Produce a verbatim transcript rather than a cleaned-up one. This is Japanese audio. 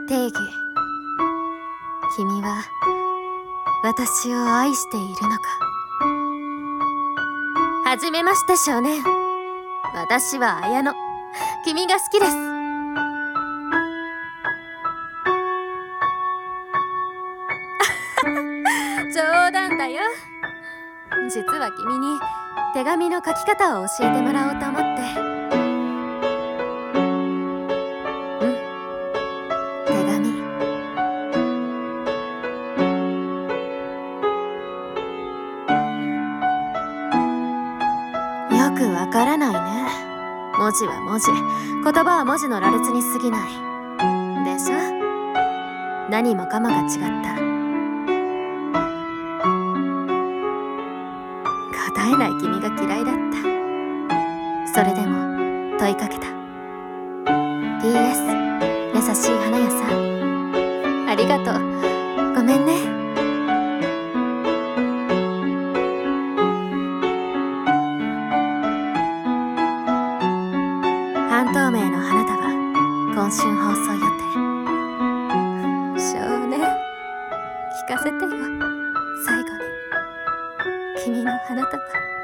定義、君は私を愛しているのか。はじめまして少年、私は綾乃、君が好きです。冗談だよ。実は君に手紙の書き方を教えてもらおうと思って。うん、手紙。よくわからないね。文字は文字、言葉は文字の羅列に過ぎないでしょ。何もかもが違った。答えない君が嫌いだった。それでも問いかけた。 ピーエス 優しい花屋さん、ありがとう。ごめんね。半透明の花束、今春放送予定。少年、聞かせてよ、最後に君の花束。